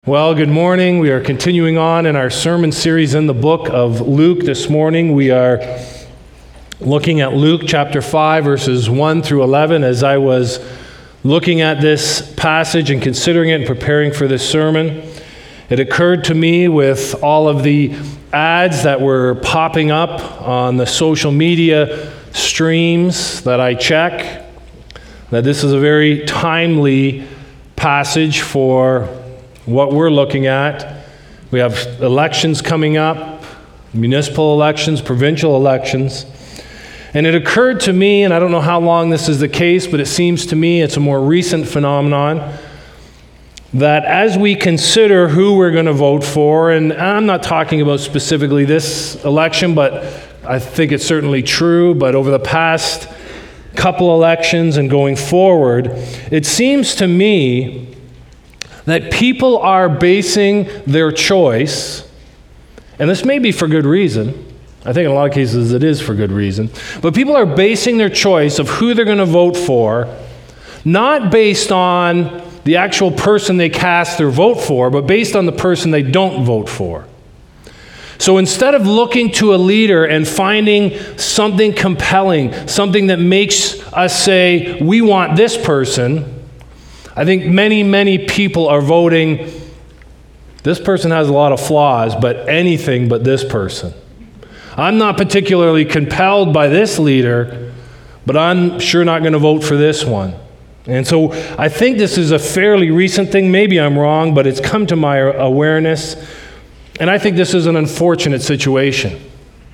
Well, good morning. We are continuing on in our sermon series in the book of Luke. This morning we are looking at Luke chapter 5, verses 1 through 11. As I was looking at this passage and considering it and preparing for this sermon, it occurred to me with all of the ads that were popping up on the social media streams that I check, that this is a very timely passage for what we're looking at. We have elections coming up, municipal elections, provincial elections. And it occurred to me, and I don't know how long this is the case, but it seems to me it's a more recent phenomenon, that as we consider who we're going to vote for, and I'm not talking about specifically this election, but I think it's certainly true, but over the past couple elections and going forward, it seems to me that people are basing their choice, and this may be for good reason. I think in a lot of cases it is for good reason. But people are basing their choice of who they're going to vote for, not based on the actual person they cast their vote for, but based on the person they don't vote for. So instead of looking to a leader and finding something compelling, something that makes us say, we want this person, I think many people are voting, this person has a lot of flaws, but anything but this person. I'm not particularly compelled by this leader, but I'm sure not going to vote for this one. And so I think this is a fairly recent thing. Maybe I'm wrong, but it's come to my awareness. And I think this is an unfortunate situation.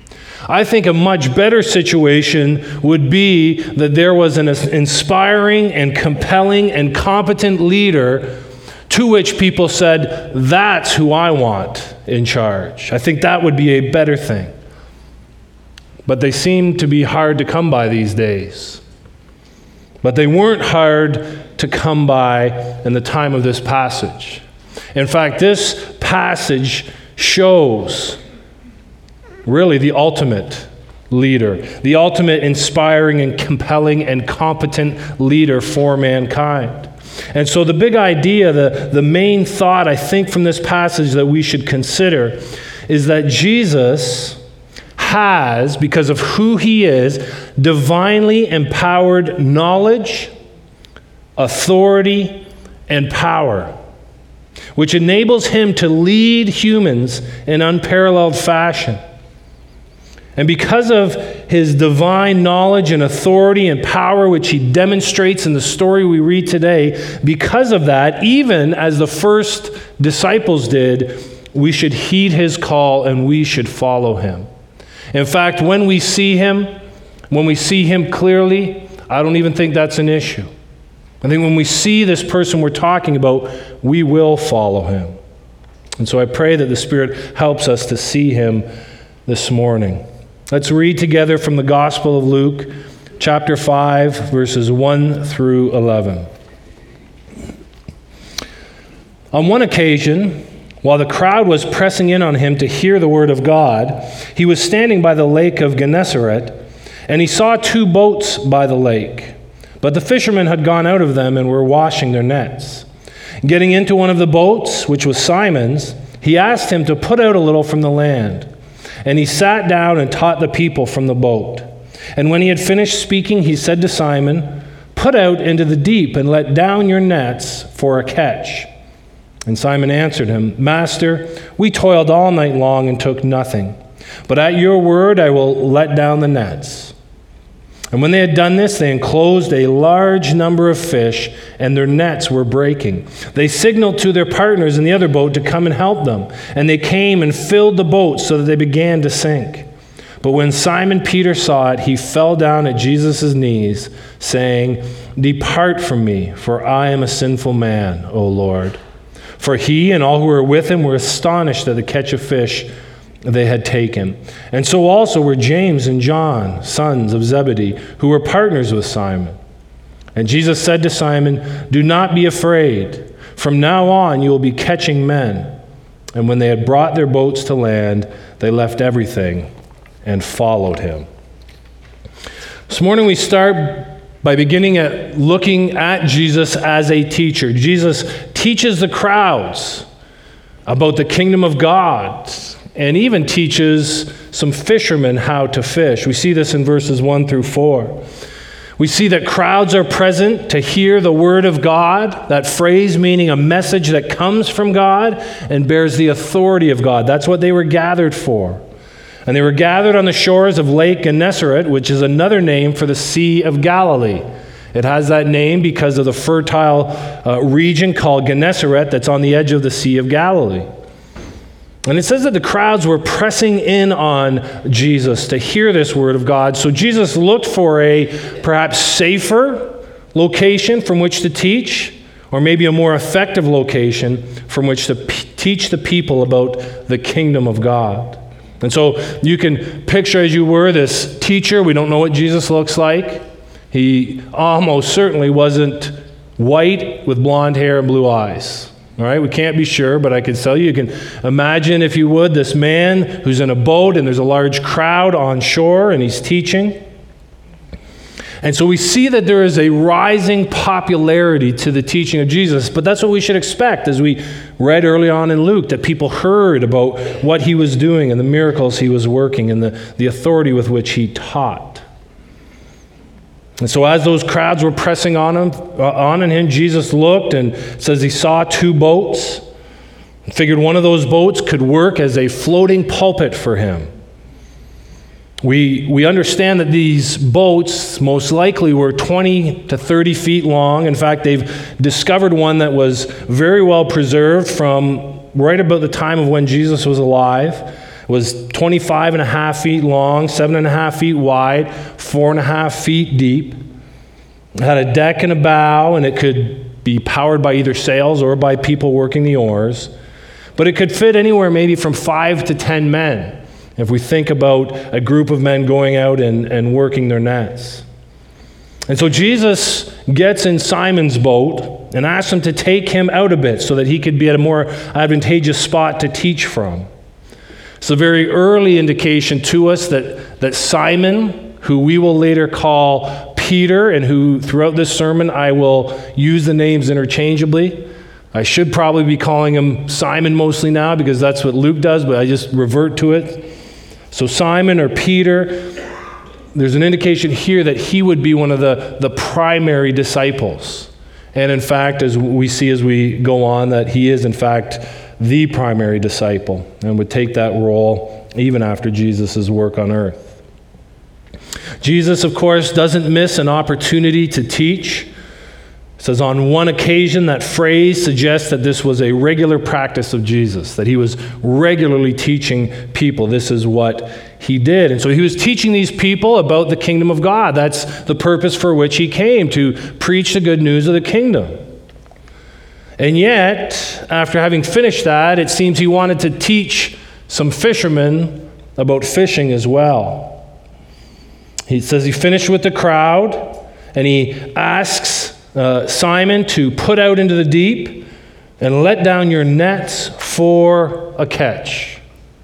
I think a much better situation would be that there was an inspiring and compelling and competent leader to which people said, that's who I want in charge. I think that would be a better thing. But they seem to be hard to come by these days. But they weren't hard to come by in the time of this passage. In fact, this passage shows really the ultimate leader, the ultimate inspiring and compelling and competent leader for mankind. And so the big idea, the main thought I think from this passage that we should consider is that Jesus has, because of who he is, divinely empowered knowledge, authority, and power, which enables him to lead humans in unparalleled fashion. And because of his divine knowledge and authority and power, which he demonstrates in the story we read today, because of that, even as the first disciples did, we should heed his call and we should follow him. In fact, when we see him clearly, I don't even think that's an issue. I think when we see this person we're talking about, we will follow him. And so I pray that the Spirit helps us to see him this morning. Let's read together from the Gospel of Luke, chapter 5, verses 1 through 11. On one occasion, while the crowd was pressing in on him to hear the word of God, he was standing by the lake of Gennesaret, and he saw two boats by the lake. But the fishermen had gone out of them and were washing their nets. Getting into one of the boats, which was Simon's, he asked him to put out a little from the land. And he sat down and taught the people from the boat. And when he had finished speaking, he said to Simon, "Put out into the deep and let down your nets for a catch." And Simon answered him, "Master, we toiled all night long and took nothing. But at your word I will let down the nets." And when they had done this, they enclosed a large number of fish, and their nets were breaking. They signaled to their partners in the other boat to come and help them. And they came and filled the boat so that they began to sink. But when Simon Peter saw it, he fell down at Jesus' knees, saying, "Depart from me, for I am a sinful man, O Lord." For he and all who were with him were astonished at the catch of fish they had taken. And so also were James and John, sons of Zebedee, who were partners with Simon. And Jesus said to Simon, "Do not be afraid. From now on you will be catching men." And when they had brought their boats to land, they left everything and followed him. This morning we start by beginning at looking at Jesus as a teacher. Jesus teaches the crowds. about the kingdom of God, and even teaches some fishermen how to fish. We see this in verses 1 through 4. We see that crowds are present to hear the word of God, that phrase meaning a message that comes from God and bears the authority of God. That's what they were gathered for. And they were gathered on the shores of Lake Gennesaret, which is another name for the Sea of Galilee. It has that name because of the fertile region called Gennesaret that's on the edge of the Sea of Galilee. And it says that the crowds were pressing in on Jesus to hear this word of God. So Jesus looked for a perhaps safer location from which to teach, or maybe a more effective location from which to teach the people about the kingdom of God. And so you can picture, as you were, this teacher. We don't know what Jesus looks like. He almost certainly wasn't white with blonde hair and blue eyes. All right, we can't be sure, but I can tell you, you can imagine, if you would, this man who's in a boat and there's a large crowd on shore and he's teaching. And so we see that there is a rising popularity to the teaching of Jesus, but that's what we should expect, as we read early on in Luke, that people heard about what he was doing and the miracles he was working and the authority with which he taught. And so as those crowds were pressing on him, Jesus looked and says he saw two boats and figured one of those boats could work as a floating pulpit for him. We understand that these boats most likely were 20 to 30 feet long. In fact, they've discovered one that was very well preserved from right about the time of when Jesus was alive. It was 25 and a half feet long, 7.5 feet wide, 4.5 feet deep. It had a deck and a bow, and it could be powered by either sails or by people working the oars. But it could fit anywhere maybe from 5 to 10 men, if we think about a group of men going out and working their nets. And so Jesus gets in Simon's boat and asks him to take him out a bit so that he could be at a more advantageous spot to teach from. It's a very early indication to us that Simon, who we will later call Peter, and who throughout this sermon I will use the names interchangeably. I should probably be calling him Simon mostly now because that's what Luke does, but I just revert to it. So Simon or Peter, there's an indication here that he would be one of the primary disciples. And in fact, as we see as we go on, that he is in fact the primary disciple and would take that role even after Jesus' work on earth. Jesus, of course, doesn't miss an opportunity to teach. It says on one occasion, that phrase suggests that this was a regular practice of Jesus, that he was regularly teaching people. This is what he did. And so he was teaching these people about the kingdom of God. That's the purpose for which he came, to preach the good news of the kingdom. And yet, after having finished that, it seems he wanted to teach some fishermen about fishing as well. He says he finished with the crowd, and he asks Simon to put out into the deep and let down your nets for a catch.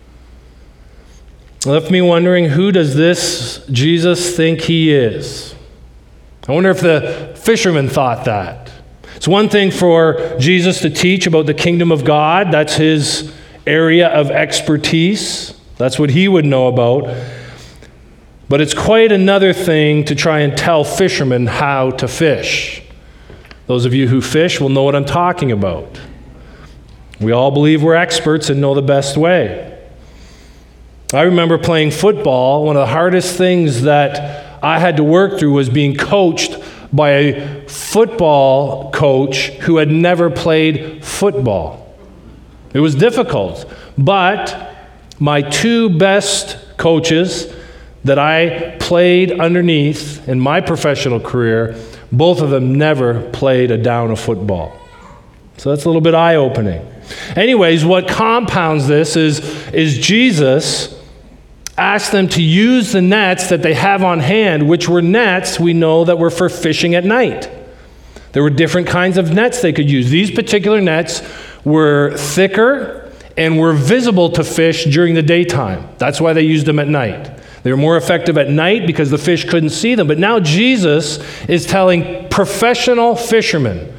It left me wondering, who does this Jesus think he is? I wonder if the fishermen thought that. It's one thing for Jesus to teach about the kingdom of God. That's his area of expertise. That's what he would know about. But it's quite another thing to try and tell fishermen how to fish. Those of you who fish will know what I'm talking about. We all believe we're experts and know the best way. I remember playing football. One of the hardest things that I had to work through was being coached by a football coach who had never played football. It was difficult, but my two best coaches that I played underneath in my professional career, both of them never played a down of football. So that's a little bit eye-opening. Anyways, what compounds this is Jesus asked them to use the nets that they have on hand, which were nets we know that were for fishing at night. There were different kinds of nets they could use. These particular nets were thicker and were visible to fish during the daytime. That's why they used them at night. They were more effective at night because the fish couldn't see them. But now Jesus is telling professional fishermen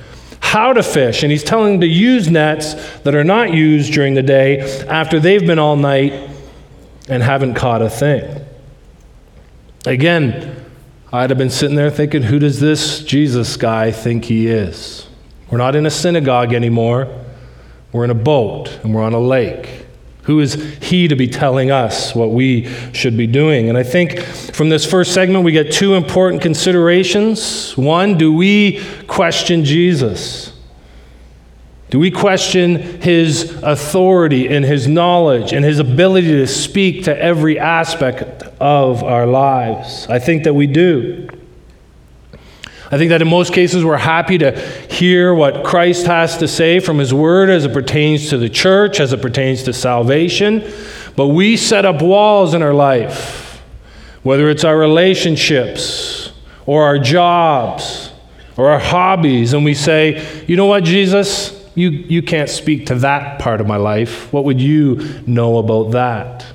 how to fish. And he's telling them to use nets that are not used during the day after they've been all night and haven't caught a thing. Again, I'd have been sitting there thinking, who does this Jesus guy think he is? We're not in a synagogue anymore. We're in a boat and we're on a lake. Who is he to be telling us what we should be doing? And I think from this first segment, we get two important considerations. One, do we question Jesus? Do we question his authority and his knowledge and his ability to speak to every aspect of our lives? I think that we do. I think that in most cases we're happy to hear what Christ has to say from his word as it pertains to the church, as it pertains to salvation. But we set up walls in our life, whether it's our relationships or our jobs or our hobbies, and we say, you know what, Jesus, you can't speak to that part of my life. What would you know about that?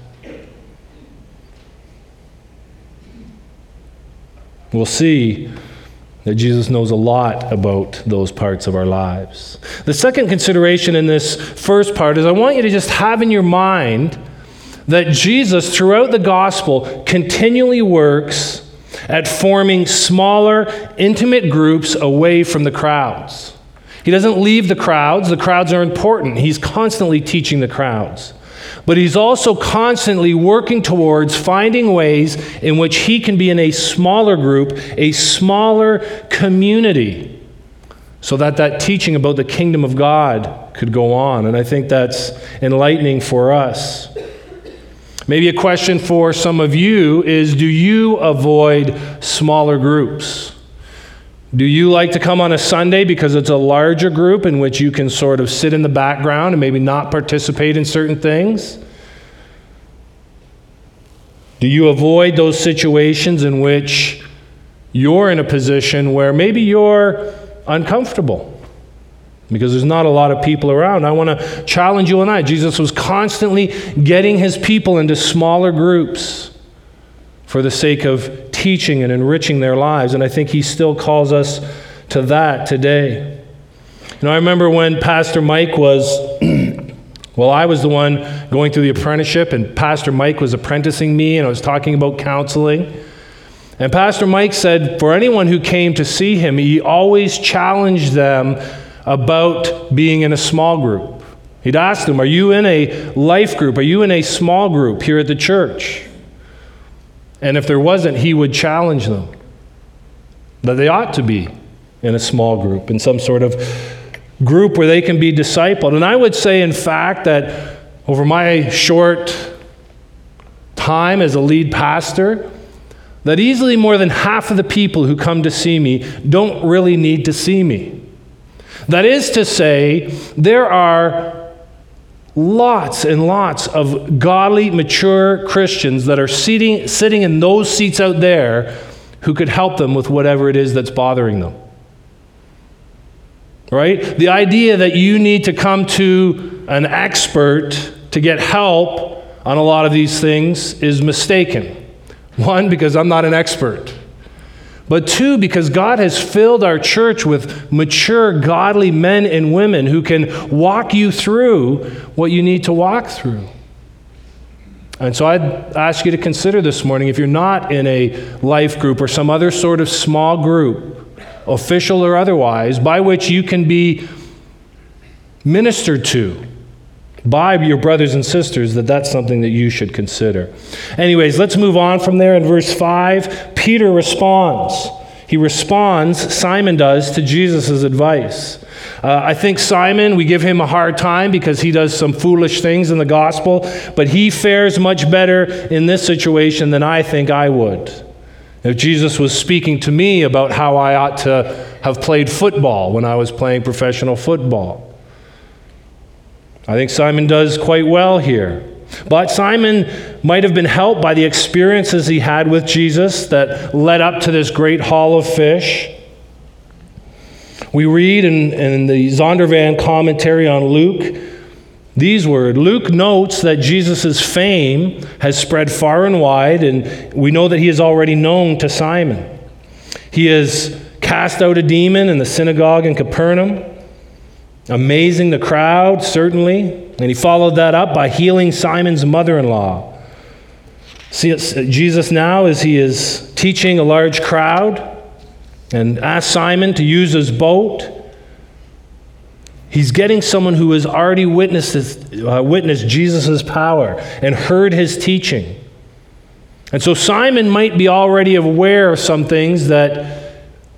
We'll see that Jesus knows a lot about those parts of our lives. The second consideration in this first part is I want you to just have in your mind that Jesus, throughout the gospel, continually works at forming smaller, intimate groups away from the crowds. He doesn't leave the crowds. The crowds are important. He's constantly teaching the crowds. But he's also constantly working towards finding ways in which he can be in a smaller group, a smaller community, so that that teaching about the kingdom of God could go on. And I think that's enlightening for us. Maybe a question for some of you is, do you avoid smaller groups? Do you like to come on a Sunday because it's a larger group in which you can sort of sit in the background and maybe not participate in certain things? Do you avoid those situations in which you're in a position where maybe you're uncomfortable because there's not a lot of people around? I want to challenge you on that. Jesus was constantly getting his people into smaller groups for the sake of teaching and enriching their lives. And I think he still calls us to that today. I remember when Pastor Mike was, I was the one going through the apprenticeship, and Pastor Mike was apprenticing me, and I was talking about counseling. And Pastor Mike said, for anyone who came to see him, he always challenged them about being in a small group. He'd ask them, are you in a life group? Are you in a small group here at the church? And if there wasn't, he would challenge them that they ought to be in a small group, in some sort of group where they can be discipled. And I would say, in fact, that over my short time as a lead pastor, that easily more than half of the people who come to see me don't really need to see me. That is to say, there are lots and lots of godly, mature Christians that are sitting in those seats out there who could help them with whatever it is that's bothering them. Right? The idea that you need to come to an expert to get help on a lot of these things is mistaken. One, because I'm not an expert. But two, because God has filled our church with mature, godly men and women who can walk you through what you need to walk through. And so I'd ask you to consider this morning, if you're not in a life group or some other sort of small group, official or otherwise, by which you can be ministered to by your brothers and sisters, that's something that you should consider. Anyways, let's move on from there. In verse 5, Peter responds. He responds, Simon does, to Jesus' advice. I think Simon, we give him a hard time because he does some foolish things in the gospel, but he fares much better in this situation than I think I would. If Jesus was speaking to me about how I ought to have played football when I was playing professional football. I think Simon does quite well here. But Simon might have been helped by the experiences he had with Jesus that led up to this great haul of fish. We read in the Zondervan commentary on Luke these words. Luke notes that Jesus' fame has spread far and wide, and we know that he is already known to Simon. He has cast out a demon in the synagogue in Capernaum. amazing the crowd, certainly. And he followed that up by healing Simon's mother-in-law. See, Jesus now, as he is teaching a large crowd and asked Simon to use his boat, he's getting someone who has already witnessed Jesus' power and heard his teaching. And so Simon might be already aware of some things that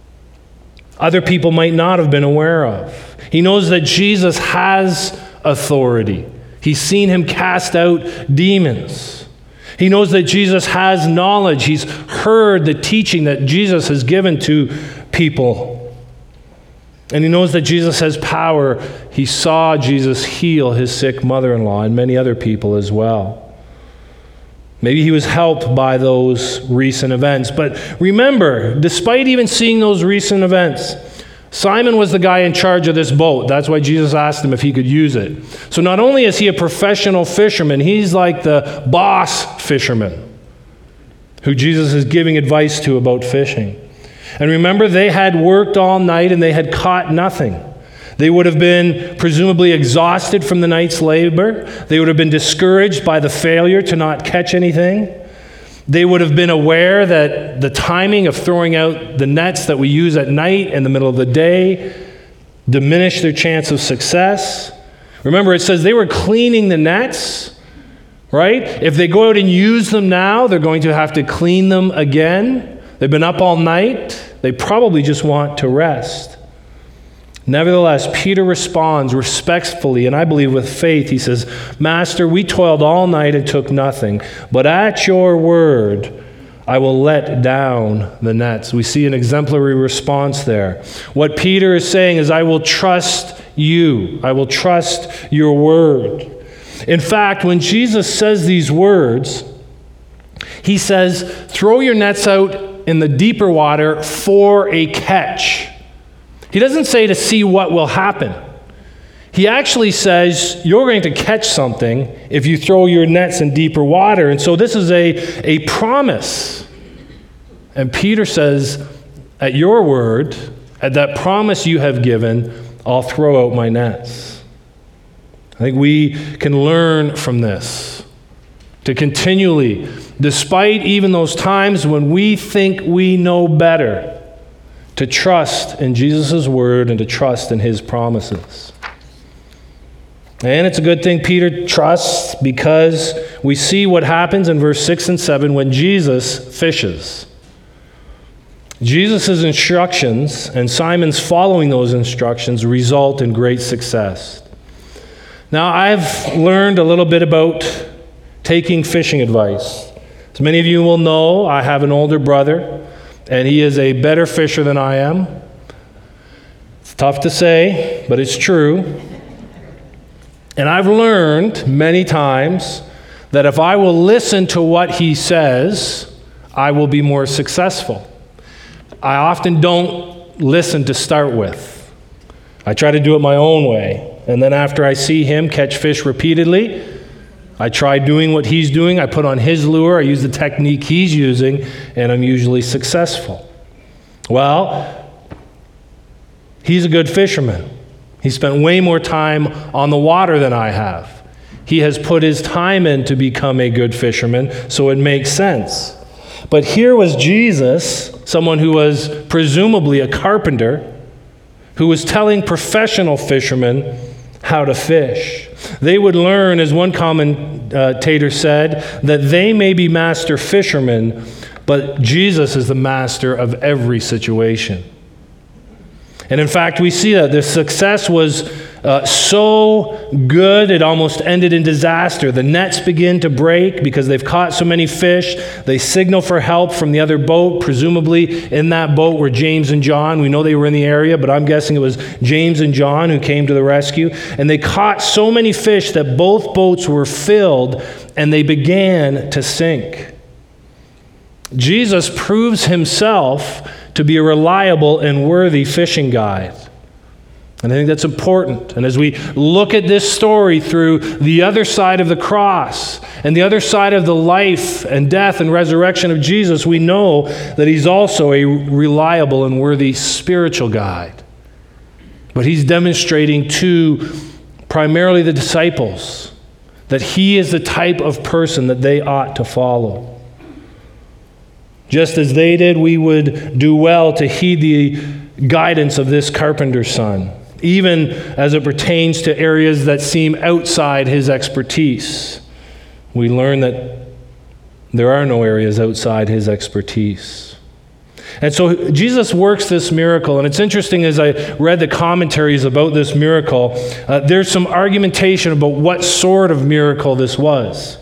other people might not have been aware of. He knows that Jesus has authority. He's seen him cast out demons. He knows that Jesus has knowledge. He's heard the teaching that Jesus has given to people. And he knows that Jesus has power. He saw Jesus heal his sick mother-in-law and many other people as well. Maybe he was helped by those recent events. But remember, despite even seeing those recent events, Simon was the guy in charge of this boat. That's why Jesus asked him if he could use it. So not only is he a professional fisherman, he's like the boss fisherman who Jesus is giving advice to about fishing. And remember, they had worked all night and they had caught nothing. They would have been presumably exhausted from the night's labor. They would have been discouraged by the failure to not catch anything. They would have been aware that the timing of throwing out the nets that we use at night in the middle of the day diminished their chance of success. Remember, it says they were cleaning the nets, right? If they go out and use them now, they're going to have to clean them again. They've been up all night. They probably just want to rest. Nevertheless, Peter responds respectfully, and I believe with faith. He says, "Master, we toiled all night and took nothing, but at your word, I will let down the nets." We see an exemplary response there. What Peter is saying is, I will trust you. I will trust your word. In fact, when Jesus says these words, he says, throw your nets out in the deeper water for a catch. He doesn't say to see what will happen. He actually says you're going to catch something if you throw your nets in deeper water. And so this is a promise. And Peter says, at your word, at that promise you have given, I'll throw out my nets. I think we can learn from this to continually, despite even those times when we think we know better, to trust in Jesus' word and to trust in his promises. And it's a good thing Peter trusts, because we see what happens in verse 6 and 7 when Jesus fishes. Jesus' instructions and Simon's following those instructions result in great success. Now, I've learned a little bit about taking fishing advice. As many of you will know, I have an older brother, and he is a better fisher than I am. It's tough to say, but it's true. And I've learned many times that if I will listen to what he says, I will be more successful. I often don't listen to start with. I try to do it my own way. And then after I see him catch fish repeatedly, I try doing what he's doing. I put on his lure. I use the technique he's using, and I'm usually successful. Well, he's a good fisherman. He spent way more time on the water than I have. He has put his time in to become a good fisherman, so it makes sense. But here was Jesus, someone who was presumably a carpenter, who was telling professional fishermen how to fish. They would learn, as one commentator said, that they may be master fishermen, but Jesus is the master of every situation. And in fact, we see that the success was so good, it almost ended in disaster. The nets begin to break because they've caught so many fish. They signal for help from the other boat. Presumably in that boat were James and John. We know they were in the area, but I'm guessing it was James and John who came to the rescue. And they caught so many fish that both boats were filled and they began to sink. Jesus proves himself to be a reliable and worthy fishing guide. And I think that's important. And as we look at this story through the other side of the cross and the other side of the life and death and resurrection of Jesus, we know that he's also a reliable and worthy spiritual guide. But he's demonstrating to primarily the disciples that he is the type of person that they ought to follow. Just as they did, we would do well to heed the guidance of this carpenter's son, even as it pertains to areas that seem outside his expertise. We learn that there are no areas outside his expertise. And so Jesus works this miracle, and it's interesting as I read the commentaries about this miracle, there's some argumentation about what sort of miracle this was.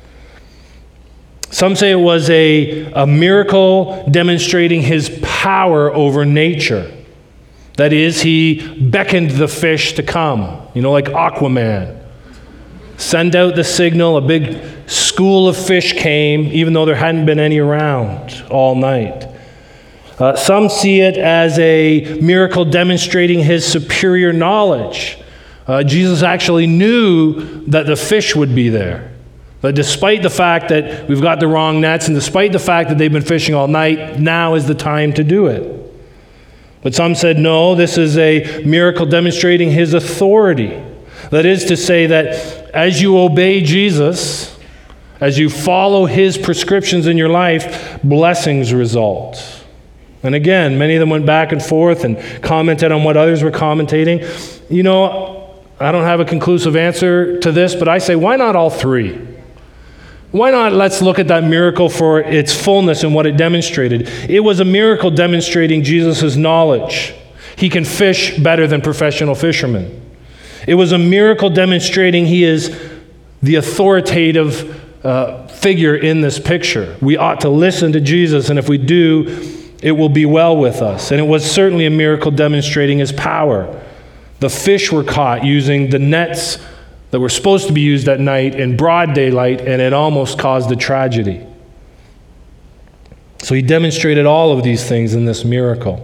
Some say it was a miracle demonstrating his power over nature. That is, he beckoned the fish to come, like Aquaman. Send out the signal, a big school of fish came, even though there hadn't been any around all night. Some see it as a miracle demonstrating his superior knowledge. Jesus actually knew that the fish would be there. But despite the fact that we've got the wrong nets, and despite the fact that they've been fishing all night, now is the time to do it. But some said, no, this is a miracle demonstrating his authority. That is to say that as you obey Jesus, as you follow his prescriptions in your life, blessings result. And again, many of them went back and forth and commented on what others were commentating. I don't have a conclusive answer to this, but I say, why not all three? Why not let's look at that miracle for its fullness and what it demonstrated? It was a miracle demonstrating Jesus' knowledge. He can fish better than professional fishermen. It was a miracle demonstrating he is the authoritative figure in this picture. We ought to listen to Jesus, and if we do, it will be well with us. And it was certainly a miracle demonstrating his power. The fish were caught using the nets that were supposed to be used at night in broad daylight, and it almost caused a tragedy. So he demonstrated all of these things in this miracle.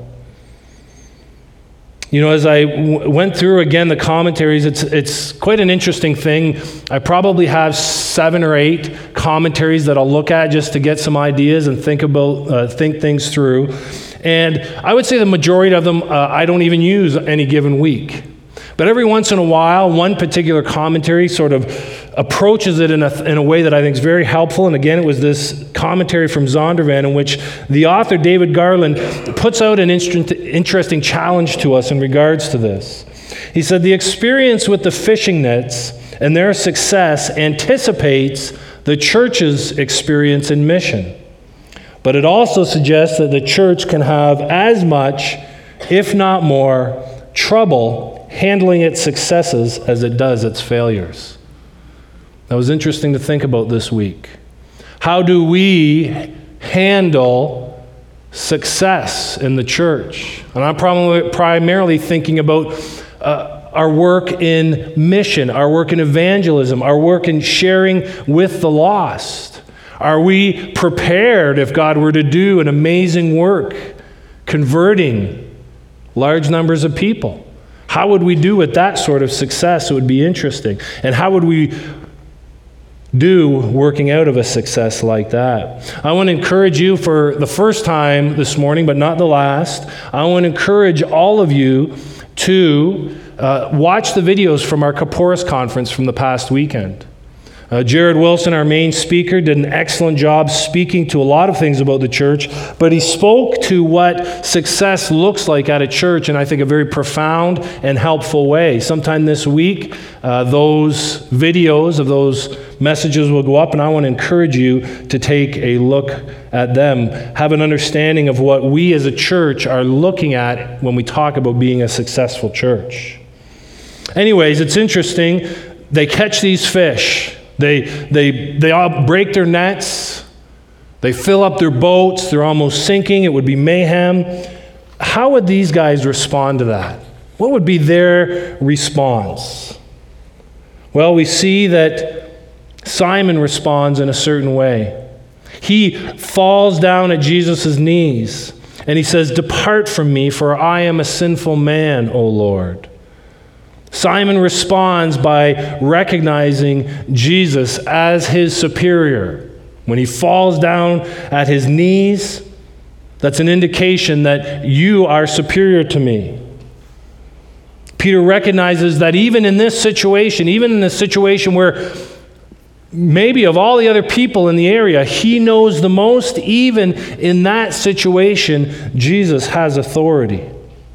As I went through again the commentaries, it's quite an interesting thing. I probably have 7 or 8 commentaries that I'll look at just to get some ideas and think things through. And I would say the majority of them I don't even use any given week. But every once in a while, one particular commentary sort of approaches it in a way that I think is very helpful. And again, it was this commentary from Zondervan in which the author, David Garland, puts out an interesting challenge to us in regards to this. He said, the experience with the fishing nets and their success anticipates the church's experience in mission. But it also suggests that the church can have as much, if not more, trouble handling its successes as it does its failures. That was interesting to think about this week. How do we handle success in the church? And I'm primarily thinking about our work in mission, our work in evangelism, our work in sharing with the lost. Are we prepared if God were to do an amazing work converting large numbers of people? How would we do with that sort of success? It would be interesting. And how would we do working out of a success like that? I want to encourage you for the first time this morning, but not the last. I want to encourage all of you to watch the videos from our Kaporis conference from the past weekend. Jared Wilson, our main speaker, did an excellent job speaking to a lot of things about the church, but he spoke to what success looks like at a church in, I think, a very profound and helpful way. Sometime this week, those videos of those messages will go up, and I want to encourage you to take a look at them, have an understanding of what we as a church are looking at when we talk about being a successful church. Anyways, it's interesting. They catch these fish. They all break their nets. They fill up their boats. They're almost sinking. It would be mayhem. How would these guys respond to that? What would be their response? Well, we see that Simon responds in a certain way. He falls down at Jesus' knees and he says, "Depart from me, for I am a sinful man, O Lord." Simon responds by recognizing Jesus as his superior. When he falls down at his knees, that's an indication that you are superior to me. Peter recognizes that even in this situation, even in a situation where maybe of all the other people in the area, he knows the most, even in that situation, Jesus has authority.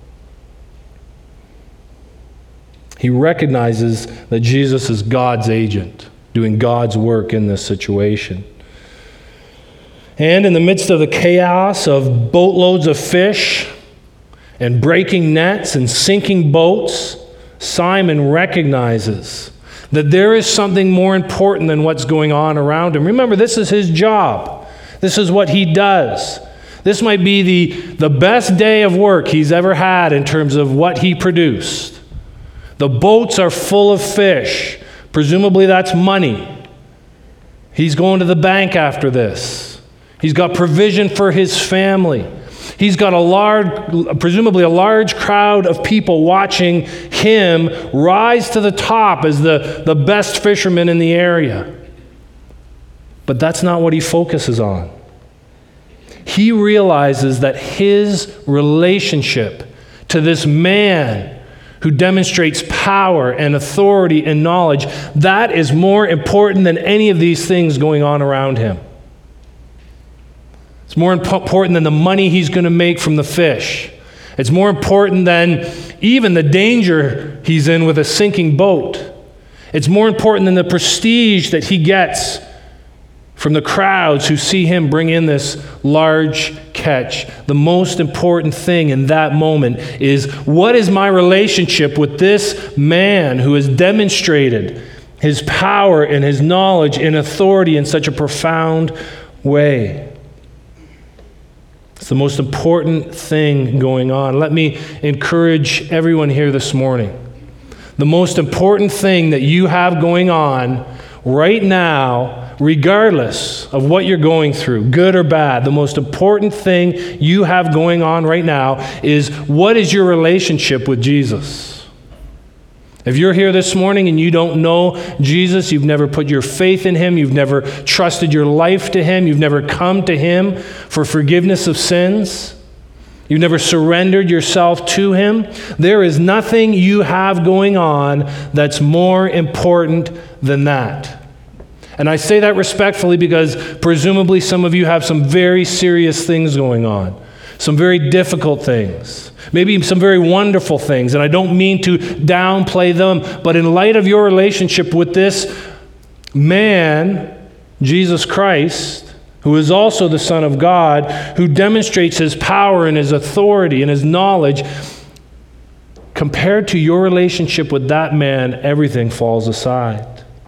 He recognizes that Jesus is God's agent, doing God's work in this situation. And in the midst of the chaos of boatloads of fish and breaking nets and sinking boats, Simon recognizes that there is something more important than what's going on around him. Remember, this is his job. This is what he does. This might be the best day of work he's ever had in terms of what he produced. The boats are full of fish. Presumably that's money. He's going to the bank after this. He's got provision for his family. He's got presumably a large crowd of people watching him rise to the top as the best fisherman in the area. But that's not what he focuses on. He realizes that his relationship to this man who demonstrates power and authority and knowledge, that is more important than any of these things going on around him. It's more important than the money he's going to make from the fish. It's more important than even the danger he's in with a sinking boat. It's more important than the prestige that he gets from the crowds who see him bring in this large catch. The most important thing in that moment is, what is my relationship with this man who has demonstrated his power and his knowledge and authority in such a profound way? It's the most important thing going on. Let me encourage everyone here this morning. The most important thing that you have going on right now, regardless of what you're going through, good or bad, the most important thing you have going on right now is, what is your relationship with Jesus? If you're here this morning and you don't know Jesus, you've never put your faith in him, you've never trusted your life to him, you've never come to him for forgiveness of sins, you've never surrendered yourself to him, there is nothing you have going on that's more important than that. And I say that respectfully because presumably some of you have some very serious things going on, some very difficult things, maybe some very wonderful things, and I don't mean to downplay them, but in light of your relationship with this man, Jesus Christ, who is also the Son of God, who demonstrates his power and his authority and his knowledge, compared to your relationship with that man, everything falls aside.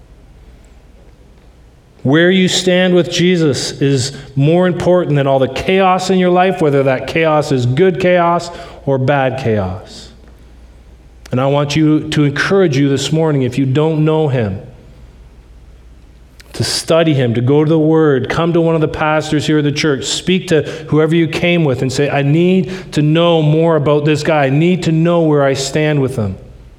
Where you stand with Jesus is more important than all the chaos in your life, whether that chaos is good chaos or bad chaos. And I want to encourage you this morning, if you don't know him, to study him, to go to the Word, come to one of the pastors here at the church, speak to whoever you came with and say, I need to know more about this guy. I need to know where I stand with him.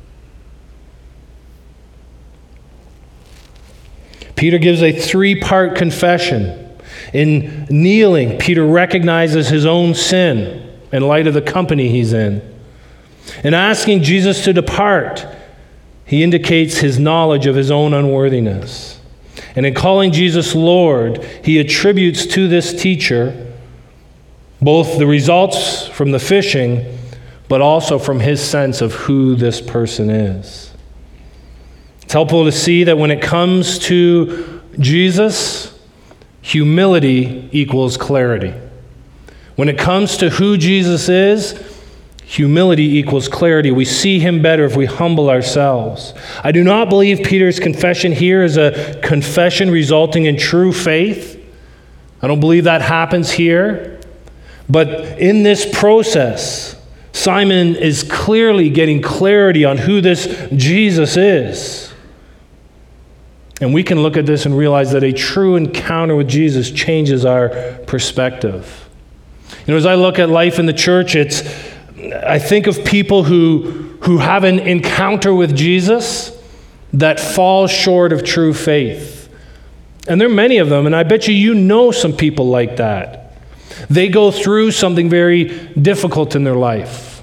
Peter gives a 3-part confession. In kneeling, Peter recognizes his own sin in light of the company he's in. In asking Jesus to depart, he indicates his knowledge of his own unworthiness. And in calling Jesus Lord, he attributes to this teacher both the results from the fishing, but also from his sense of who this person is. It's helpful to see that when it comes to Jesus, humility equals clarity. When it comes to who Jesus is, humility equals clarity. We see him better if we humble ourselves. I do not believe Peter's confession here is a confession resulting in true faith. I don't believe that happens here. But in this process, Simon is clearly getting clarity on who this Jesus is. And we can look at this and realize that a true encounter with Jesus changes our perspective. You know, as I look at life in the church, I think of people who have an encounter with Jesus that falls short of true faith. And there are many of them, and I bet you know some people like that. They go through something very difficult in their life.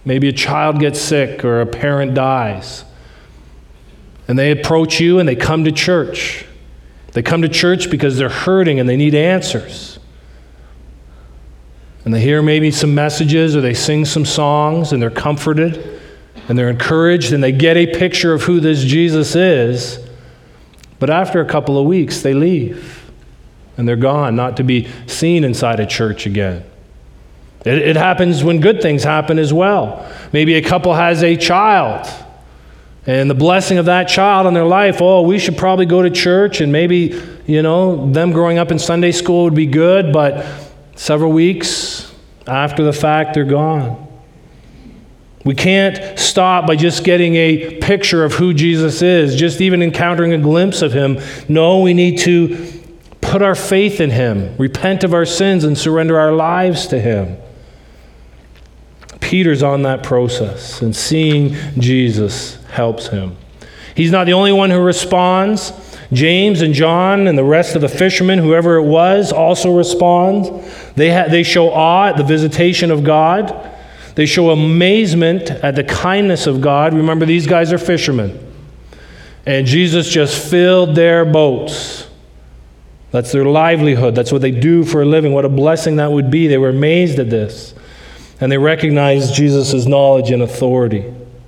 Maybe a child gets sick or a parent dies. And they approach you and they come to church. They come to church because they're hurting and they need answers. And they hear maybe some messages or they sing some songs and they're comforted and they're encouraged and they get a picture of who this Jesus is. But after a couple of weeks, they leave and they're gone, not to be seen inside a church again. It happens when good things happen as well. Maybe a couple has a child, and the blessing of that child in their life, we should probably go to church, and maybe, them growing up in Sunday school would be good, but several weeks after the fact, they're gone. We can't stop by just getting a picture of who Jesus is, just even encountering a glimpse of him. No, we need to put our faith in him, repent of our sins, and surrender our lives to him. Peter's on that process, and seeing Jesus helps him. He's not the only one who responds. James and John and the rest of the fishermen, whoever it was, also respond. They show awe at the visitation of God. They show amazement at the kindness of God. Remember, these guys are fishermen. And Jesus just filled their boats. That's their livelihood. That's what they do for a living. What a blessing that would be. They were amazed at this. And they recognized Jesus' knowledge and authority.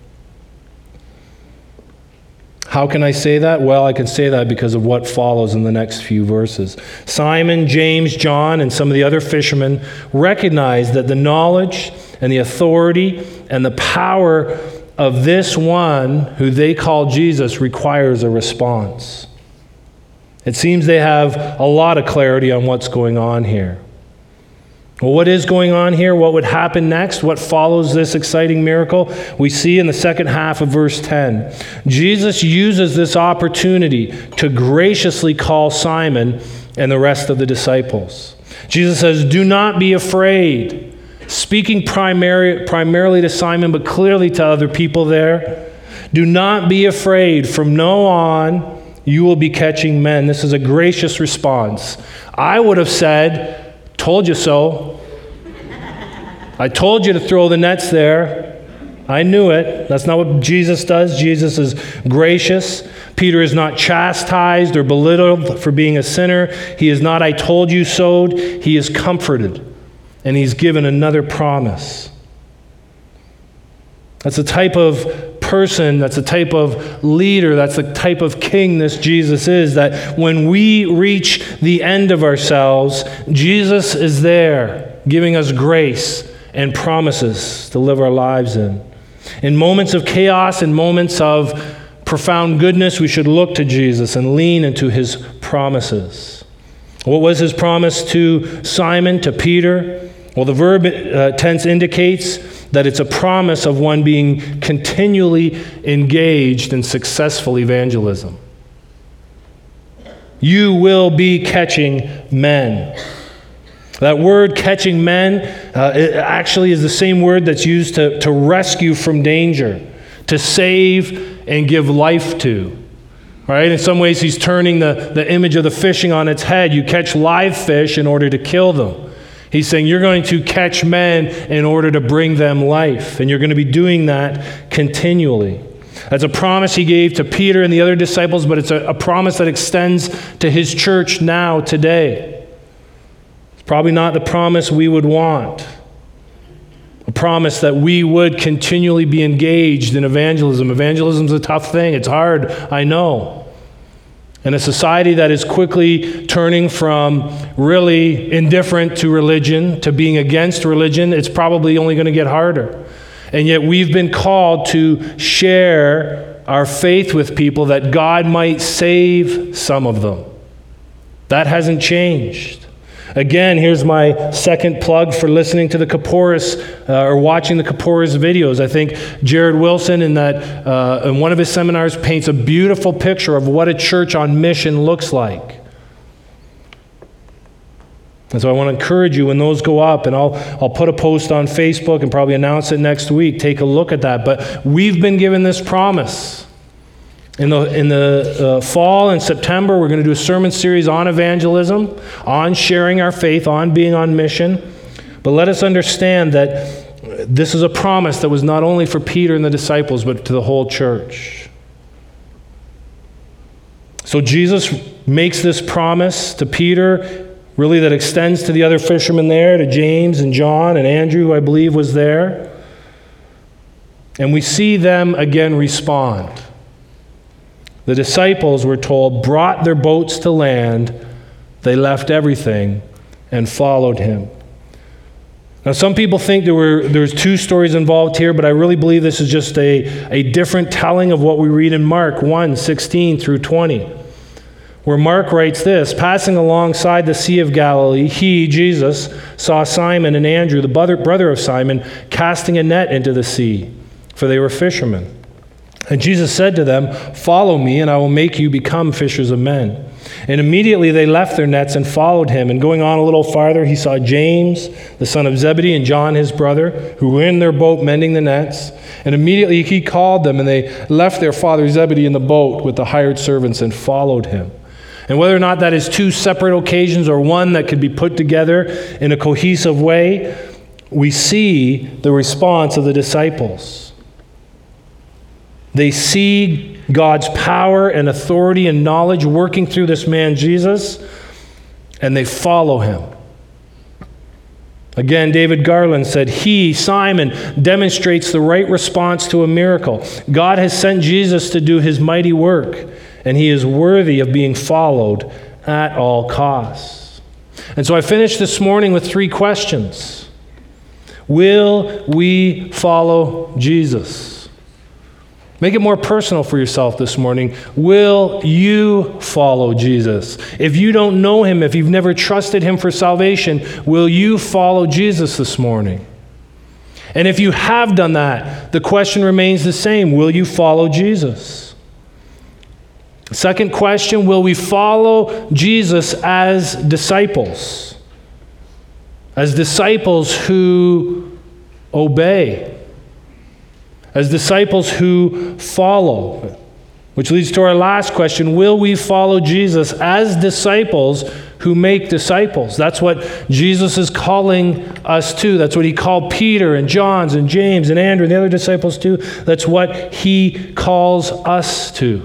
How can I say that? Well, I can say that because of what follows in the next few verses. Simon, James, John, and some of the other fishermen recognized that the knowledge and the authority and the power of this one who they call Jesus requires a response. It seems they have a lot of clarity on what's going on here. Well, what is going on here? What would happen next? What follows this exciting miracle? We see in the second half of verse 10. Jesus uses this opportunity to graciously call Simon and the rest of the disciples. Jesus says, "Do not be afraid." Speaking primarily to Simon, but clearly to other people there. "Do not be afraid. From now on, you will be catching men." This is a gracious response. I would have said, "Told you so. I told you to throw the nets there. I knew it." That's not what Jesus does. Jesus is gracious. Peter is not chastised or belittled for being a sinner. He is not, "I told you so." He is comforted, and he's given another promise. That's the type of person, that's the type of leader, that's the type of king this Jesus is, that when we reach the end of ourselves, Jesus is there giving us grace and promises to live our lives in. In moments of chaos, in moments of profound goodness, we should look to Jesus and lean into his promises. What was his promise to Simon, to Peter? Well, the verb tense indicates that it's a promise of one being continually engaged in successful evangelism. You will be catching men. That word, catching men, it actually is the same word that's used to rescue from danger, to save and give life to. Right? In some ways, he's turning the image of the fishing on its head. You catch live fish in order to kill them. He's saying you're going to catch men in order to bring them life, and you're going to be doing that continually. That's a promise he gave to Peter and the other disciples, but it's a promise that extends to his church now, today. It's probably not the promise we would want. A promise that we would continually be engaged in evangelism. Evangelism is a tough thing. It's hard, I know. In a society that is quickly turning from really indifferent to religion to being against religion, it's probably only going to get harder. And yet we've been called to share our faith with people that God might save some of them. That hasn't changed. Again, here's my second plug for listening to the Kaporis or watching the Kaporis videos. I think Jared Wilson in one of his seminars paints a beautiful picture of what a church on mission looks like. And so I want to encourage you when those go up, and I'll put a post on Facebook and probably announce it next week. Take a look at that. But we've been given this promise. In the fall and September, we're going to do a sermon series on evangelism, on sharing our faith, on being on mission. But let us understand that this is a promise that was not only for Peter and the disciples, but to the whole church. So Jesus makes this promise to Peter, really that extends to the other fishermen there, to James and John and Andrew, who I believe was there. And we see them again respond. The disciples, we're told, brought their boats to land. They left everything and followed him. Now, some people think there's two stories involved here, but I really believe this is just a different telling of what we read in Mark 1:16 through 20, where Mark writes this: passing alongside the Sea of Galilee, he, Jesus, saw Simon and Andrew, the brother of Simon, casting a net into the sea, for they were fishermen. And Jesus said to them, "Follow me, and I will make you become fishers of men." And immediately they left their nets and followed him. And going on a little farther, he saw James, the son of Zebedee, and John, his brother, who were in their boat mending the nets. And immediately he called them, and they left their father Zebedee in the boat with the hired servants and followed him. And whether or not that is two separate occasions or one that could be put together in a cohesive way, we see the response of the disciples. They see God's power and authority and knowledge working through this man Jesus, and they follow him. Again, David Garland said, he, Simon, demonstrates the right response to a miracle. God has sent Jesus to do his mighty work, and he is worthy of being followed at all costs. And so I finished this morning with 3 questions. Will we follow Jesus? Make it more personal for yourself this morning. Will you follow Jesus? If you don't know him, if you've never trusted him for salvation, will you follow Jesus this morning? And if you have done that, the question remains the same. Will you follow Jesus? Second question, will we follow Jesus as disciples? As disciples who obey. As disciples who follow. Which leads to our last question, will we follow Jesus as disciples who make disciples? That's what Jesus is calling us to. That's what he called Peter and John and James and Andrew and the other disciples to. That's what he calls us to.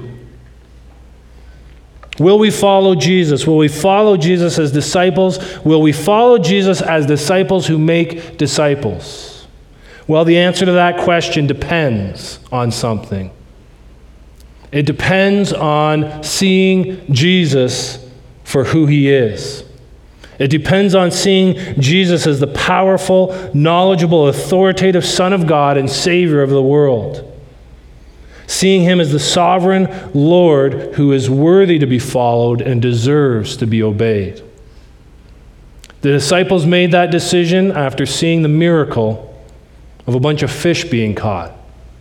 Will we follow Jesus? Will we follow Jesus as disciples? Will we follow Jesus as disciples who make disciples? Well, the answer to that question depends on something. It depends on seeing Jesus for who he is. It depends on seeing Jesus as the powerful, knowledgeable, authoritative Son of God and Savior of the world. Seeing him as the sovereign Lord who is worthy to be followed and deserves to be obeyed. The disciples made that decision after seeing the miracle of a bunch of fish being caught.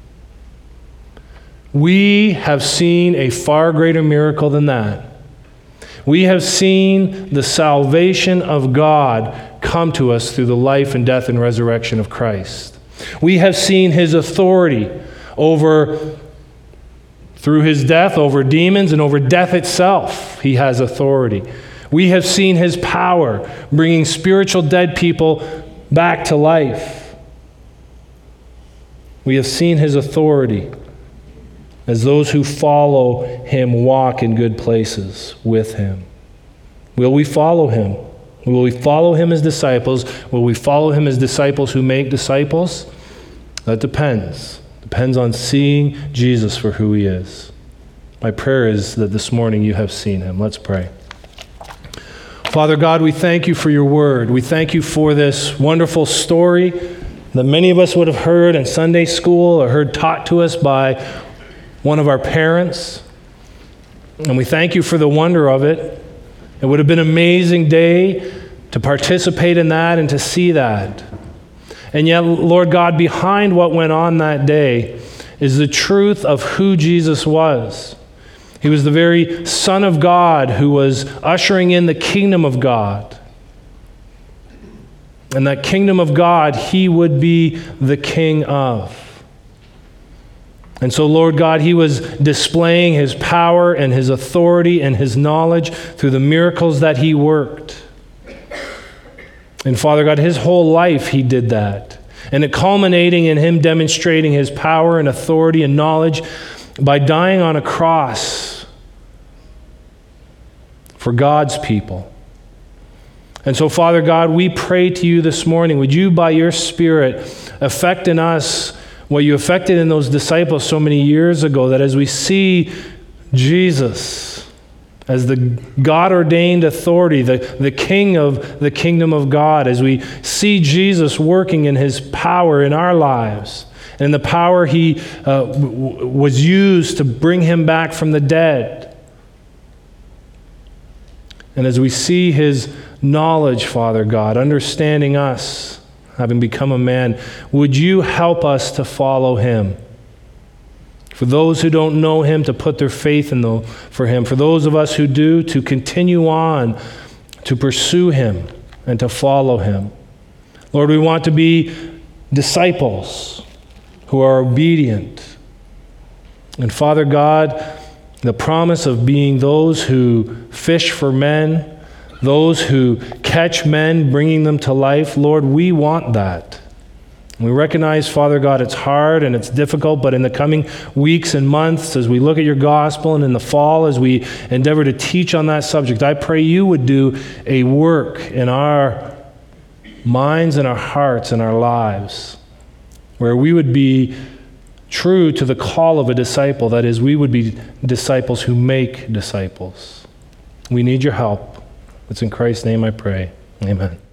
We have seen a far greater miracle than that. We have seen the salvation of God come to us through the life and death and resurrection of Christ. We have seen his authority through his death over demons and over death itself. He has authority. We have seen his power bringing spiritual dead people back to life. We have seen his authority as those who follow him walk in good places with him. Will we follow him? Will we follow him as disciples? Will we follow him as disciples who make disciples? That depends. Depends on seeing Jesus for who he is. My prayer is that this morning you have seen him. Let's pray. Father God, we thank you for your word. We thank you for this wonderful story that many of us would have heard in Sunday school or heard taught to us by one of our parents. And we thank you for the wonder of it. It would have been an amazing day to participate in that and to see that. And yet, Lord God, behind what went on that day is the truth of who Jesus was. He was the very Son of God who was ushering in the kingdom of God. And that kingdom of God, he would be the king of. And so, Lord God, he was displaying his power and his authority and his knowledge through the miracles that he worked. And Father God, his whole life he did that. and it culminating in him demonstrating his power and authority and knowledge by dying on a cross for God's people. And so, Father God, we pray to you this morning, would you, by your Spirit, effect in us what you effected in those disciples so many years ago, that as we see Jesus as the God-ordained authority, the King of the kingdom of God, as we see Jesus working in his power in our lives, and the power he was used to bring him back from the dead, and as we see his knowledge, Father God, understanding us, having become a man, would you help us to follow him? For those who don't know him, to put their faith for him. For those of us who do, to continue on to pursue him and to follow him. Lord, we want to be disciples who are obedient. And Father God, the promise of being those who fish for men, those who catch men, bringing them to life, Lord, we want that. We recognize, Father God, it's hard and it's difficult, but in the coming weeks and months, as we look at your gospel, and in the fall, as we endeavor to teach on that subject, I pray you would do a work in our minds and our hearts and our lives, where we would be true to the call of a disciple. That is, we would be disciples who make disciples. We need your help. It's in Christ's name I pray. Amen.